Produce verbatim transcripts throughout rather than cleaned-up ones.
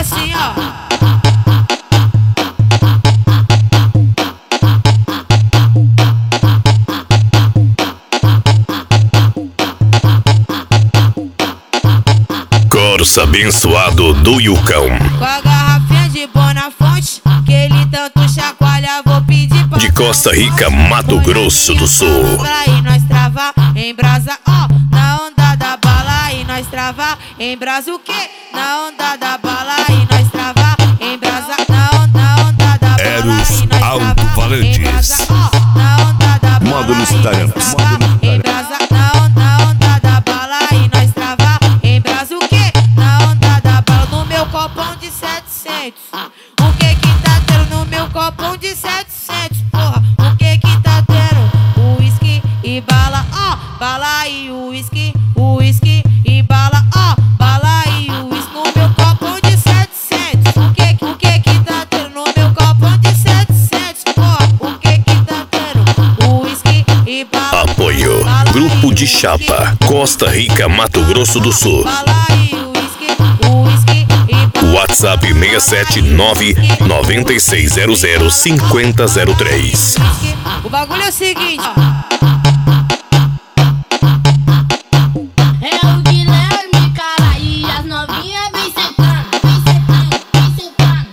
assim, ó. Corsa abençoado do Yucão. Com a garrafinha de Bonafonte, que ele tanto chacoalha, vou pedir pra... De Costa Rica, Mato Grosso do Sul. E nós trava em brasa, ó, na onda da bala. E nós trava em brasa o quê? Na onda da bala. E nós trava em brasa, na onda, na onda da bala. Eros Alto-Falantes. Na onda da bala. Módulos italianos. Em brasa, na onda, na onda da bala. E nós trava em brasa o quê? Na onda da bala. No meu copão de setecentos. O que que tá tendo no meu copão de setecentos? Porra, o que que tá tendo? Uísque e bala, ó, bala e uísque, uísque e bala, ó, bala e uísque no meu copão de setecentos. O que, o que que tá tendo no meu copão de setecentos? Porra, o que que tá tendo? Uísque e bala. Apoio Grupo de Chapa, Costa Rica, Mato Grosso do Sul. Bala e uísque, uísque e bala. WhatsApp seis sete nove nove seis zero zero cinco zero zero três. O bagulho é o seguinte, É o Guilherme, cara, e as novinhas vem sentando, vem sentando, vem sentando,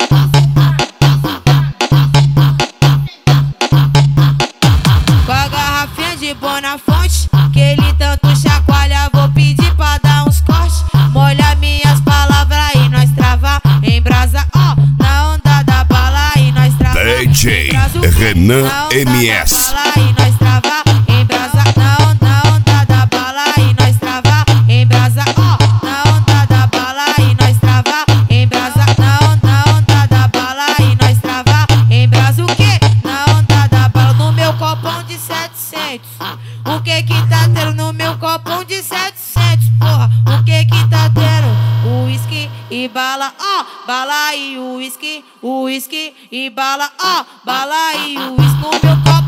com a garrafinha de Bonafonte, que ele tanto chacoalha, vou pedir pra dar uns cortes. Molha minhas palavras e nós trava em brasa, ó, na onda da bala. E nós trava D J em brasa o quê? Renan Na onda M da S. bala. E nós trava em brasa, na onda, na onda da bala. E nós trava em brasa, ó, na onda da bala. E nós trava em brasa, na onda, na onda da bala. E nós trava em brasa o quê? Na onda da bala. No meu copão de setecentos. O que que tá tendo no meu copão de setecentos? Porra, o que que tá tendo? Uísque e bala, ó, bala e uísque, uísque e bala, ó, bala e uísque no meu copo.